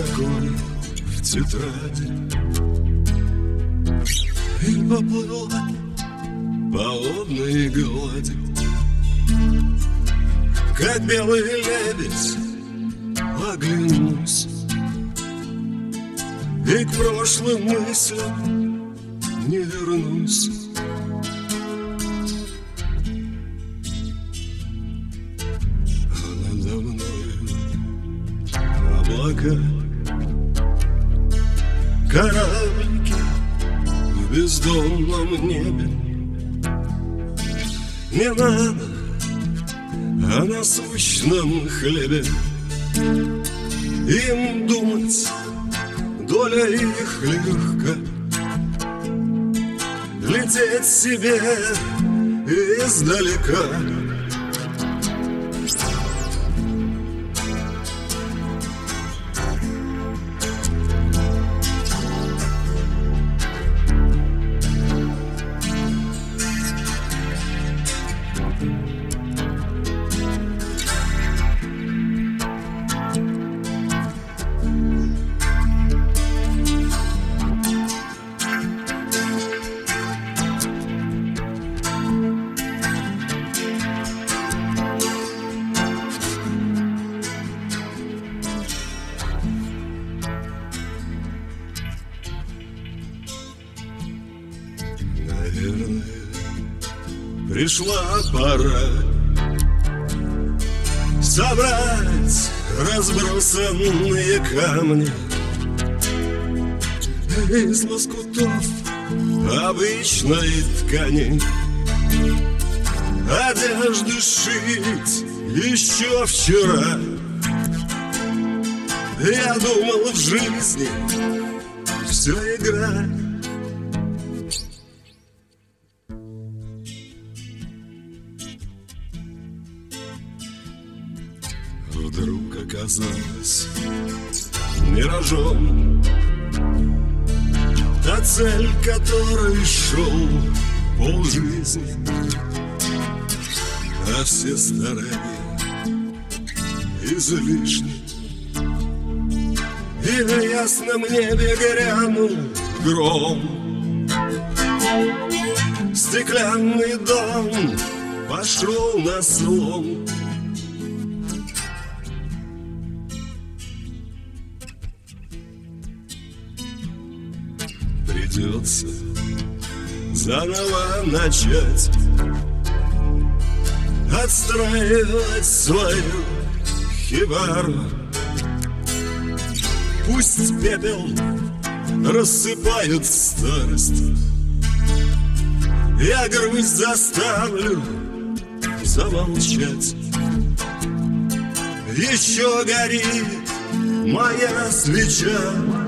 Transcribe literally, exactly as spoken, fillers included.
строкой в тетради и поплыла по лунной глади, как белый лебедь оглянусь и к прошлым мыслям не вернусь. А надо мною облака, кораблики в бездонном небе. Не надо о насущном хлебе им думать, доля их легка. Лететь себе издалека. Наверное, пришла пора собрать разбросанные камни из лоскутов обычной ткани. Одежды шить еще вчера я думал, в жизни все игра. Вдруг оказалась миражом та цель, которой шел полжизни, а все старания излишни. И на ясном небе грянул гром, стеклянный дом пошел на слом. Придется заново начать отстраивать свою хибару. Пусть пепел рассыпает старость, я грусть заставлю замолчать. Еще горит моя свеча,